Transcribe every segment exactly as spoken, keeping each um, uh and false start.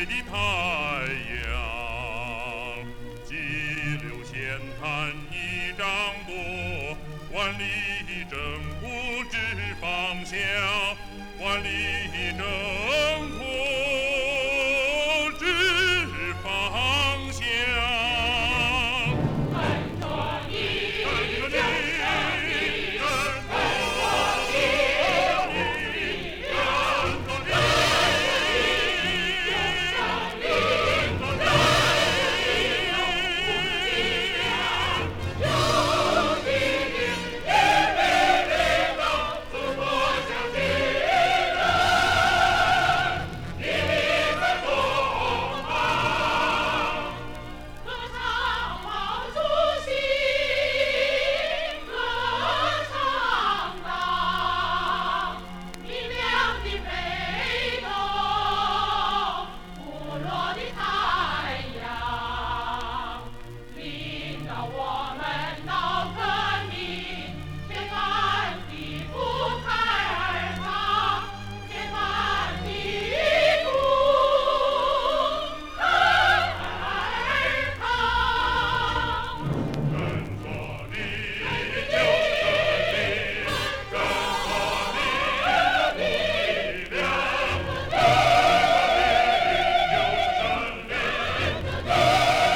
的太阳，急流闲谈一掌舵，万里征途知方向，万里征途知方向。 跟着你， 跟着你， 跟着你， 歌唱毛主席，歌唱党，明亮的北斗，不落的太阳，领导我们闹革命，铁杆的不开而抗，铁杆的不开而抗。 跟着你，就是你，跟着你，力量，跟着你，就是胜利，跟着你，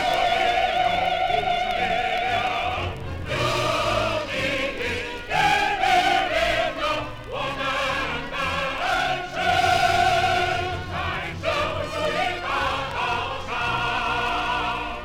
有不是力量，有你的力量，我们的神在生死的大道上。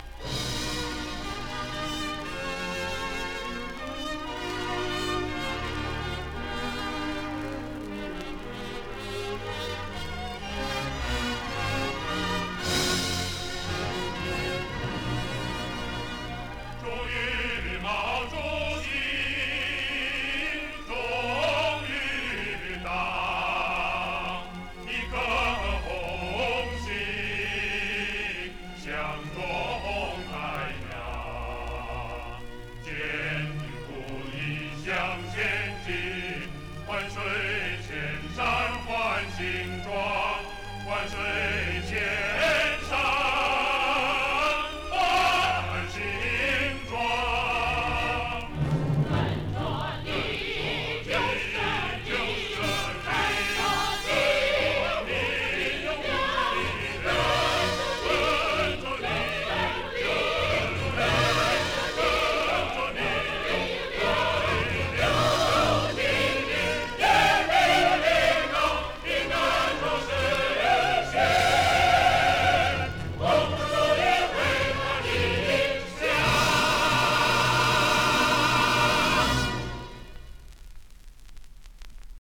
忠于毛主席，忠于党，一颗红心向中太阳，坚定不移向前进，万水千山换新装，万水千